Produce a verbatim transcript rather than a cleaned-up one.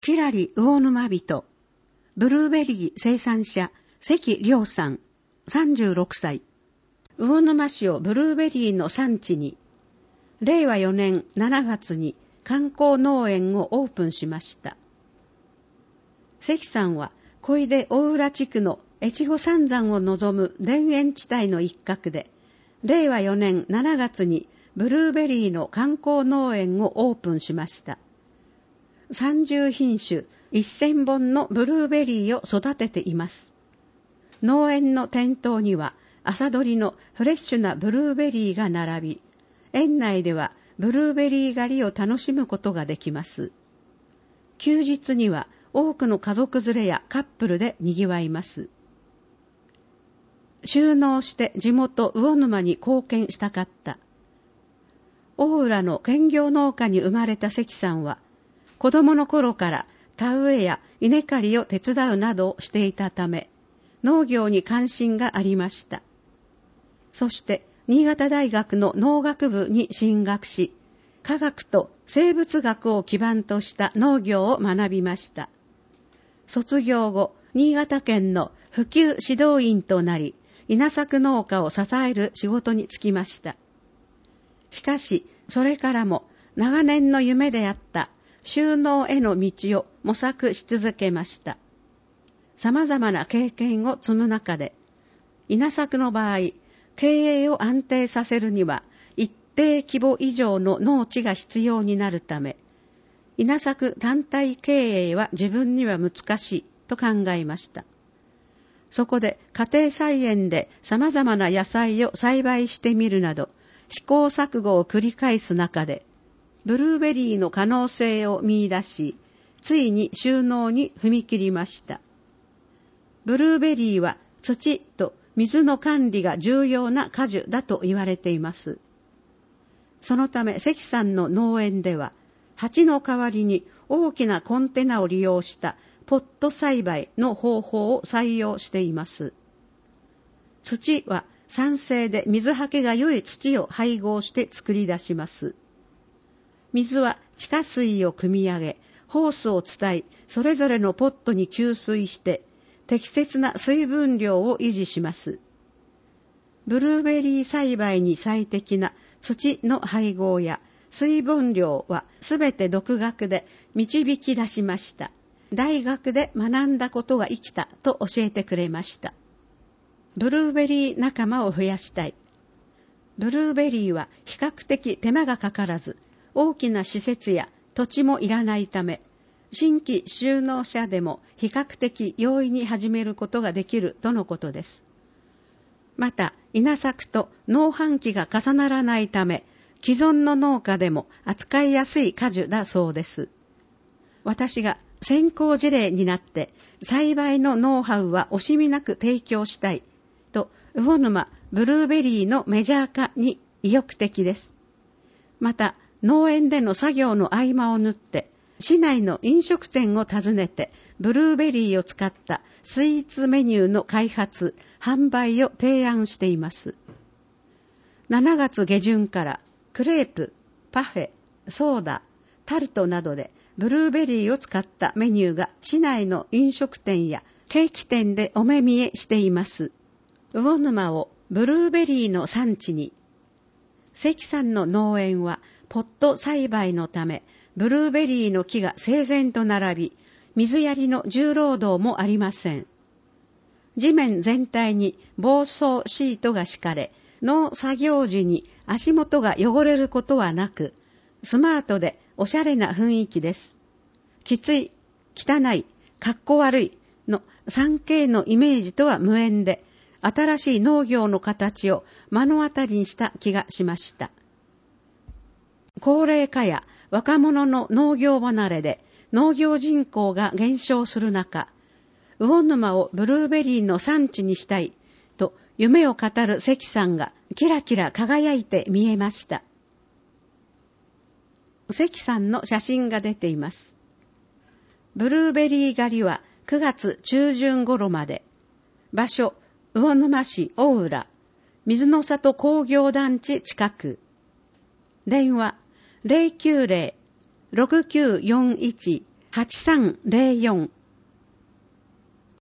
きらり魚沼人、ブルーベリー生産者、関良さん、さんじゅうろくさい。魚沼市をブルーベリーの産地に、れいわよねんしちがつに観光農園をオープンしました。関さんは小出大浦地区の越後三山を望む田園地帯の一角で、れいわよねんしちがつにブルーベリーの観光農園をオープンしました。さんじゅうひんしゅせんぼんのブルーベリーを育てています。農園の店頭には朝採りのフレッシュなブルーベリーが並び、園内ではブルーベリー狩りを楽しむことができます。休日には多くの家族連れやカップルで賑わいます。就農して地元魚沼に貢献したかった。大浦の兼業農家に生まれた関さんは、子供の頃から田植えや稲刈りを手伝うなどをしていたため、農業に関心がありました。そして新潟大学の農学部に進学し、科学と生物学を基盤とした農業を学びました。卒業後、新潟県の普及指導員となり、稲作農家を支える仕事に就きました。しかし、それからも長年の夢であった就農への道を模索し続けました。様々な経験を積む中で、稲作の場合、経営を安定させるには一定規模以上の農地が必要になるため、稲作単体経営は自分には難しいと考えました。そこで家庭菜園で様々な野菜を栽培してみるなど、試行錯誤を繰り返す中で、ブルーベリーの可能性を見出し、ついに就農に踏み切りました。ブルーベリーは土と水の管理が重要な果樹だと言われています。そのため関さんの農園では、鉢の代わりに大きなコンテナを利用したポット栽培の方法を採用しています。土は酸性で水はけが良い土を配合して作り出します。水は地下水を汲み上げ、ホースを伝い、それぞれのポットに給水して、適切な水分量を維持します。ブルーベリー栽培に最適な土の配合や水分量はすべて独学で導き出しました。大学で学んだことが生きたと教えてくれました。ブルーベリー仲間を増やしたい。ブルーベリーは比較的手間がかからず、大きな施設や土地もいらないため、新規就農者でも比較的容易に始めることができるとのことです。また、稲作と農繁期が重ならないため、既存の農家でも扱いやすい果樹だそうです。私が先行事例になって栽培のノウハウは惜しみなく提供したいと、魚沼ブルーベリーのメジャー化に意欲的です。また、農園での作業の合間を縫って市内の飲食店を訪ねてブルーベリーを使ったスイーツメニューの開発、販売を提案しています。しちがつげじゅんからクレープ、パフェ、ソーダ、タルトなどでブルーベリーを使ったメニューが市内の飲食店やケーキ店でお目見えしています。魚沼をブルーベリーの産地に。関さんの農園はポット栽培のため、ブルーベリーの木が整然と並び、水やりの重労働もありません。地面全体に防草シートが敷かれ、農作業時に足元が汚れることはなく、スマートでおしゃれな雰囲気です。きつい、汚い、かっこ悪いの スリーケー のイメージとは無縁で、新しい農業の形を目の当たりにした気がしました。高齢化や若者の農業離れで農業人口が減少する中、魚沼をブルーベリーの産地にしたいと夢を語る関さんがキラキラ輝いて見えました。関さんの写真が出ています。ブルーベリー狩りはくがつちゅうじゅん頃まで。場所、魚沼市大浦、水の里工業団地近く。電話、ゼロきゅうゼロ ろくきゅうよんいち ははちさんゼロよん